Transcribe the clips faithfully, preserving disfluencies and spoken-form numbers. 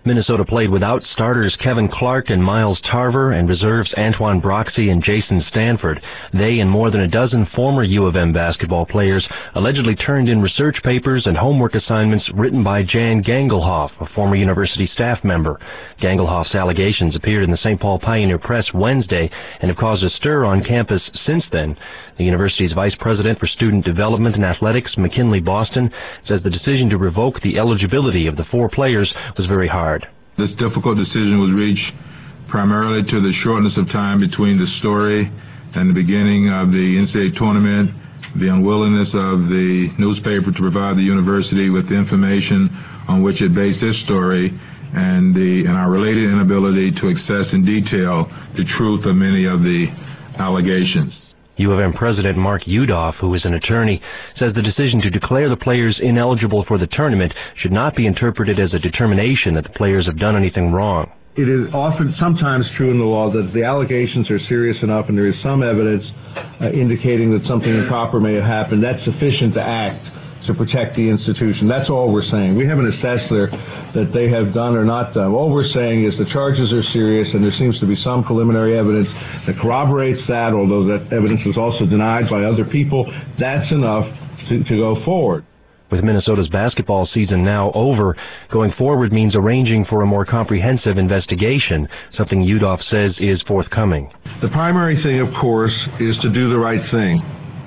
Minnesota played without starters Kevin Clark and Miles Tarver and reserves Antoine Broxy and Jason Stanford. They and more than a dozen former U of M basketball players allegedly turned in research papers and homework assignments written by Jan Gangelhoff, a former university staff member. Gangelhoff's allegations appeared in the Saint Paul Pioneer Press Wednesday and have caused a stir on campus since then. The university's vice president for student development and athletics, McKinley Boston, says the decision to revoke the eligibility of the four players was very hard. This difficult decision was reached primarily to the shortness of time between the story and the beginning of the N C double A tournament, the unwillingness of the newspaper to provide the university with the information on which it based its story, and, the, and our related inability to access in detail the truth of many of the allegations. U of M President Mark Yudof, who is an attorney, says the decision to declare the players ineligible for the tournament should not be interpreted as a determination that the players have done anything wrong. It is often, sometimes true in the law that the allegations are serious enough and there is some evidence uh, indicating that something improper may have happened. That's sufficient to act to protect the institution. That's all we're saying. We haven't assessed there that they have done or not done. All we're saying is the charges are serious, and there seems to be some preliminary evidence that corroborates that, although that evidence was also denied by other people. That's enough to, to go forward. With Minnesota's basketball season now over, going forward means arranging for a more comprehensive investigation, something Yudof says is forthcoming. The primary thing, of course, is to do the right thing.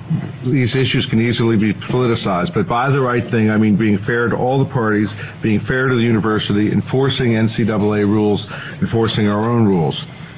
These issues can easily be politicized, but by the right thing, I mean being fair to all the parties, being fair to the university, enforcing N C double A rules, enforcing our own rules.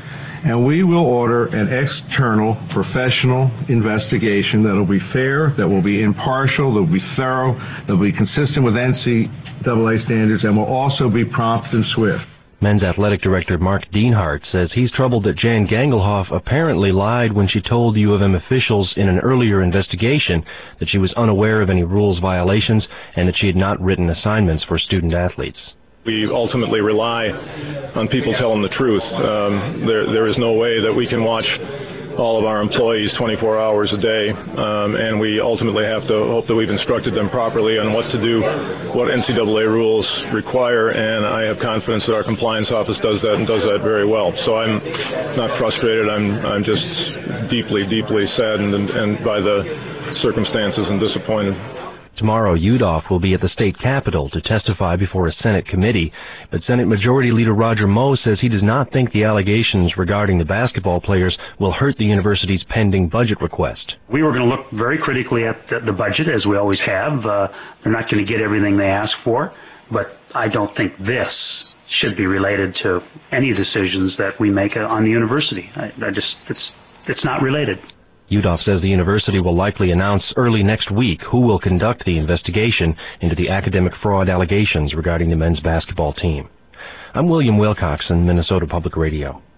And we will order an external, professional investigation that will be fair, that will be impartial, that will be thorough, that will be consistent with N C double A standards, and will also be prompt and swift. Men's athletic director Mark Dienhart says he's troubled that Jan Gangelhoff apparently lied when she told U of M officials in an earlier investigation that she was unaware of any rules violations and that she had not written assignments for student athletes. We ultimately rely on people telling the truth. Um, there, there is no way that we can watch all of our employees twenty-four hours a day, um, and we ultimately have to hope that we've instructed them properly on what to do, what N C double A rules require, and I have confidence that our compliance office does that and does that very well. So I'm not frustrated. I'm I'm just deeply, deeply saddened and, and by the circumstances and disappointed. Tomorrow, Yudof will be at the state capitol to testify before a Senate committee, but Senate Majority Leader Roger Moe says he does not think the allegations regarding the basketball players will hurt the university's pending budget request. We were going to look very critically at the, the budget, as we always have. Uh, they're not going to get everything they ask for, but I don't think this should be related to any decisions that we make on the university. I, I just, it's, it's not related. Yudof says the university will likely announce early next week who will conduct the investigation into the academic fraud allegations regarding the men's basketball team. I'm William Wilcoxon, Minnesota Public Radio.